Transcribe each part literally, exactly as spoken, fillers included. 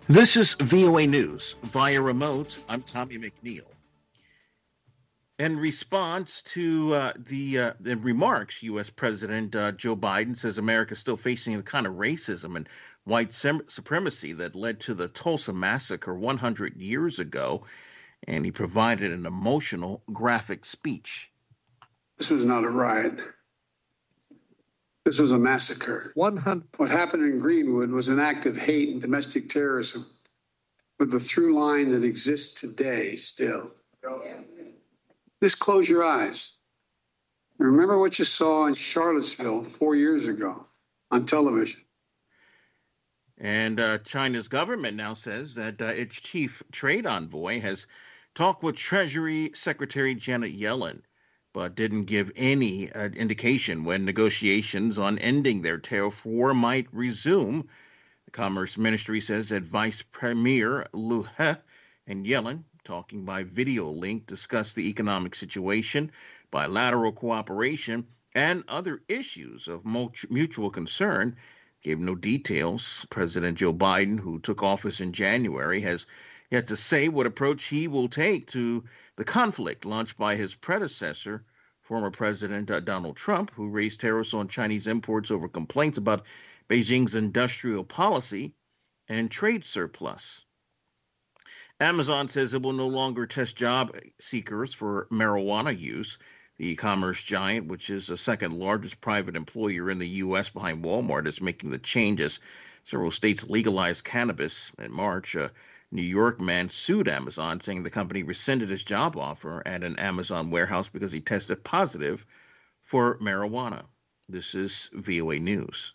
This is V O A News. Via remote, I'm Tommy McNeil. In response to uh, the, uh, the remarks, U S. President uh, Joe Biden says America is still facing the kind of racism and white sem- supremacy that led to the Tulsa massacre one hundred years ago, and he provided an emotional, graphic speech. This was not a riot. This was a massacre. one hundred What happened in Greenwood was an act of hate and domestic terrorism with a through line that exists today still. Just close your eyes. And remember what you saw in Charlottesville four years ago on television. And uh, China's government now says that uh, its chief trade envoy has talked with Treasury Secretary Janet Yellen, but didn't give any uh, indication when negotiations on ending their tariff war might resume. The Commerce Ministry says that Vice Premier Liu He and Yellen, talking by video link, discussed the economic situation, bilateral cooperation, and other issues of mutual concern. Gave no details. President Joe Biden, who took office in January, has yet to say what approach he will take to the conflict launched by his predecessor, former President uh, Donald Trump, who raised tariffs on Chinese imports over complaints about Beijing's industrial policy and trade surplus. Amazon says it will no longer test job seekers for marijuana use. The e-commerce giant, which is the second largest private employer in the U S behind Walmart, is making the changes. Several states legalized cannabis in March. A New York man sued Amazon, saying the company rescinded his job offer at an Amazon warehouse because he tested positive for marijuana. This is V O A News.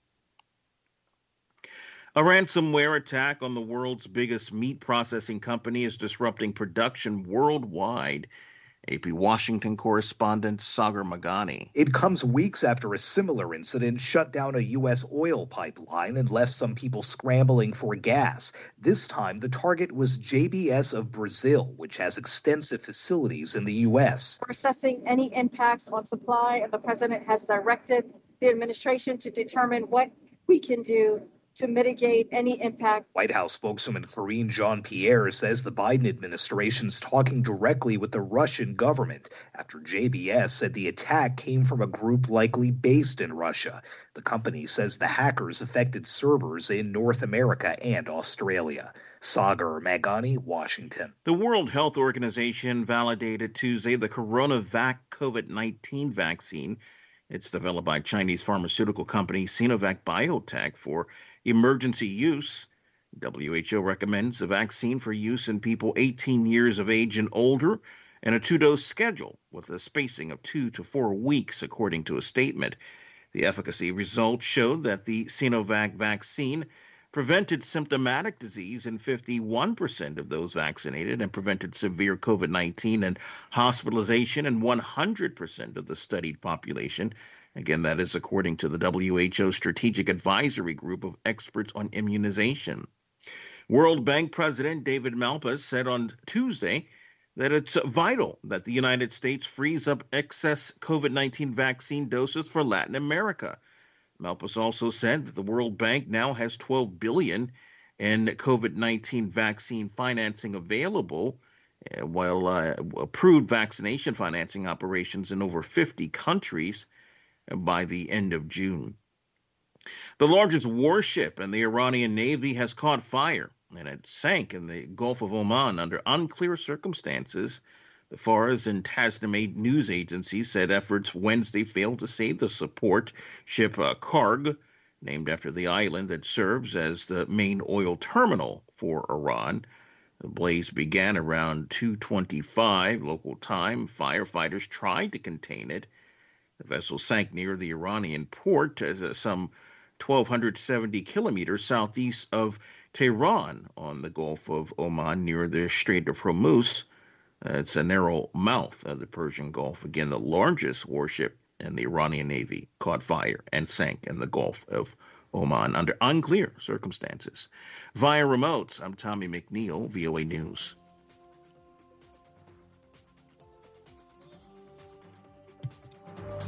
A ransomware attack on the world's biggest meat processing company is disrupting production worldwide. A P Washington correspondent Sagar Meghani. It comes weeks after a similar incident shut down a U S oil pipeline and left some people scrambling for gas. This time, the target was J B S of Brazil, which has extensive facilities in the U S. We're assessing any impacts on supply, and the president has directed the administration to determine what we can do to mitigate any impact. White House spokeswoman Karine Jean-Pierre says the Biden administration's talking directly with the Russian government after J B S said the attack came from a group likely based in Russia. The company says the hackers affected servers in North America and Australia. Sagar Meghani, Washington. The World Health Organization validated Tuesday the CoronaVac COVID nineteen vaccine. It's developed by Chinese pharmaceutical company Sinovac Biotech for emergency use. W H O recommends the vaccine for use in people eighteen years of age and older and a two-dose schedule with a spacing of two to four weeks, according to a statement. The efficacy results showed that the Sinovac vaccine prevented symptomatic disease in fifty-one percent of those vaccinated and prevented severe COVID nineteen and hospitalization in one hundred percent of the studied population. Again, that is according to the W H O Strategic Advisory Group of Experts on Immunization. World Bank President David Malpass said on Tuesday that it's vital that the United States frees up excess COVID nineteen vaccine doses for Latin America. Malpass also said that the World Bank now has twelve billion dollars in COVID nineteen vaccine financing available, uh, while uh, approved vaccination financing operations in over fifty countries by the end of June. The largest warship in the Iranian Navy has caught fire, and it sank in the Gulf of Oman under unclear circumstances. The Fars and Tasnimate news agency said efforts Wednesday failed to save the support ship uh, Karg, named after the island that serves as the main oil terminal for Iran. The blaze began around two twenty-five local time. Firefighters tried to contain it. The vessel sank near the Iranian port, as uh, some one thousand two hundred seventy kilometers southeast of Tehran on the Gulf of Oman near the Strait of Hormuz. Uh, it's a narrow mouth of the Persian Gulf. Again, the largest warship in the Iranian Navy caught fire and sank in the Gulf of Oman under unclear circumstances. Via remote, I'm Tommy McNeil, V O A News.